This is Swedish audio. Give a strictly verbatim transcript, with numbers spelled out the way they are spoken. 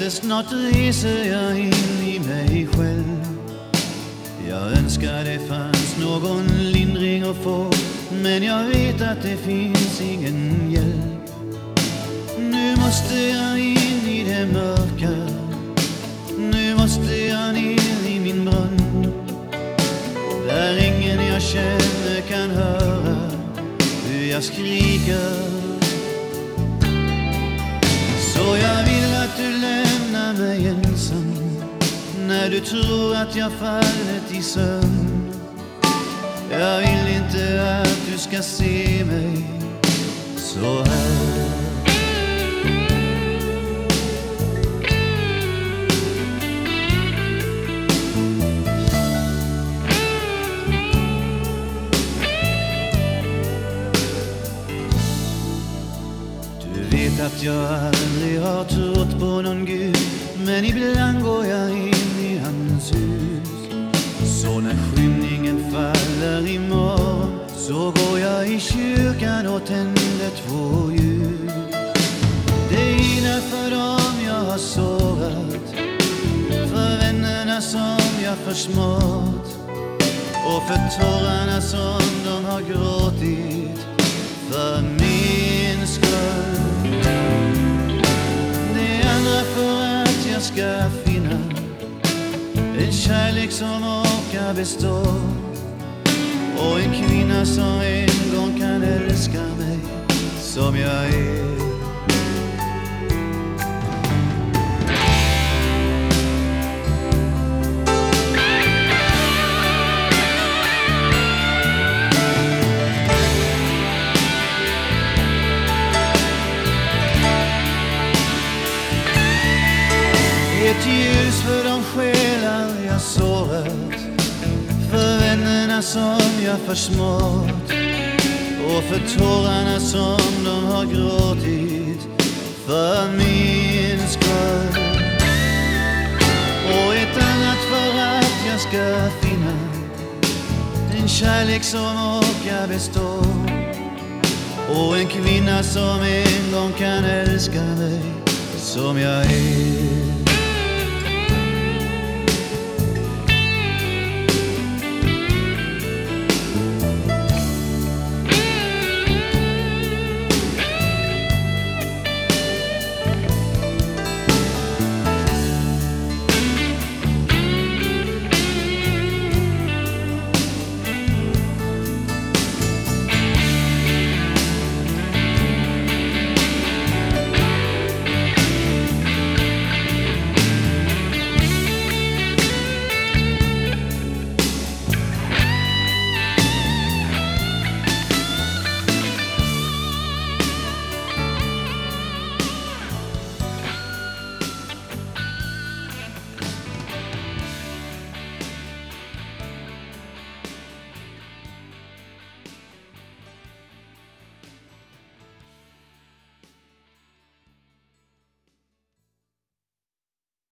inte, snart reser jag in i mig själv. Jag önskar det fanns någon lindring att få, men jag vet att det finns ingen hjälp. Nu måste jag in i det mörka, nu måste jag ner i min brunn, där ingen jag känner kan höra hur jag skriker. Så jag vill att du lämnar mig ensam när du tror att jag fallit i sömn. Jag vill inte att du ska se mig så här. Du vet att jag aldrig har trott på någon Gud, men ibland går jag in i hans hus. Så när skymningen faller imorgon, så går jag i kyrkan och tänder två ljus. Det ena för dem jag har sårat, för vännerna som jag försmått, och för tårarna som de har gråtit för min skull. Det andra för att jag ska finna en kärlek som orkar bestå, och en kvinna som en gång kan älska mig som jag är. Ett ljus för de själar jag sårat, för vännerna som jag försmått, och för tårarna som de har gråtit för min skull. Och ett annat för att jag ska finna en kärlek som orkar bestå, och en kvinna som en gång kan älska mig som jag är.